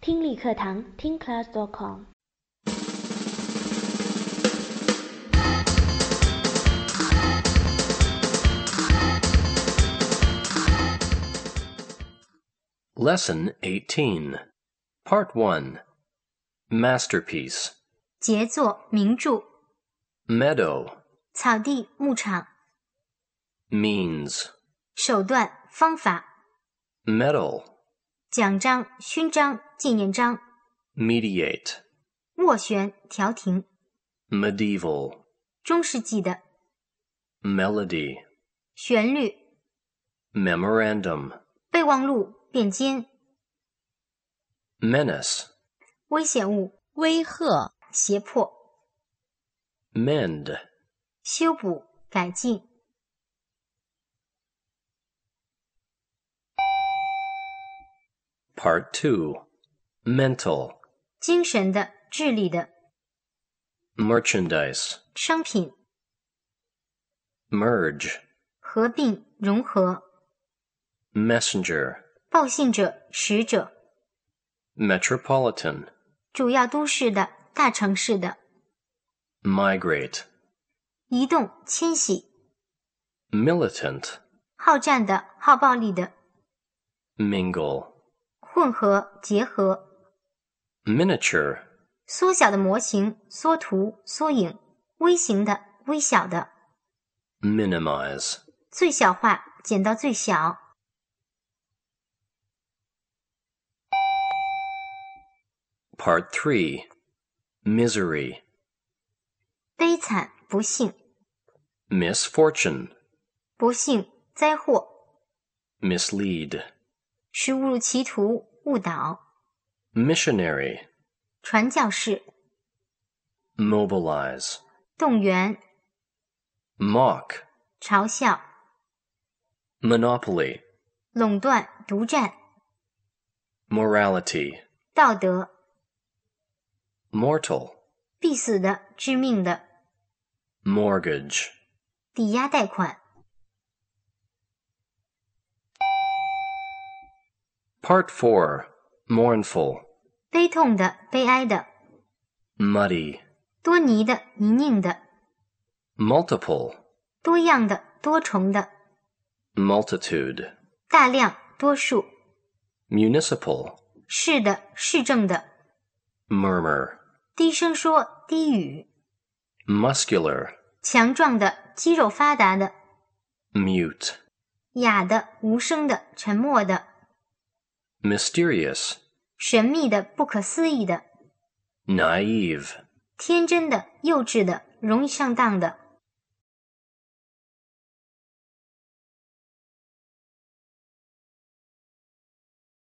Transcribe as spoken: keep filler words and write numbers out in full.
听力课堂听 class dot com。 Lesson eighteen, Part one, Masterpiece. 杰作名著 Meadow, 草地牧场 means. 手段方法 Medal, 奖章勋章纪念章 mediate. 斡旋调停 Medieval, 中世纪的 melody. 旋律 Memorandum, 备忘录便笺 menace. 危险物威吓胁迫 Mend, 修补改进 Part two, mental. 精神的智力的 Merchandise, 商品 merge. 合并融合 Messenger, 报信者使者 metropolitan. 主要都市的大城市的 Migrate, 移动迁徙 militant. 好战的好暴力的 Mingle, 混合结合 miniature. 缩小的模型缩图缩影微型的微小的 Minimize. 最小化减到最小 Part three, misery. 悲惨不幸 Misfortune, 不幸灾祸 mislead. 使误入歧途误导 Missionary, 传教士 mobilize. 动员 Mock, 嘲笑 monopoly. 垄断独占 Morality, 道德 mortal. 必死的致命的 Mortgage. 抵押贷款 Part four, mournful. 悲痛的悲哀的 Muddy, 多泥的泥泞的 multiple. 多样的多重的 Multitude, 大量多数 municipal. 是的市政的 Murmur, 低声说低语 muscular. 强壮的肌肉发达的 Mute, 哑的无声的沉默的 mysterious. 神秘的不可思议的 Naive, 天真的幼稚的容易上当的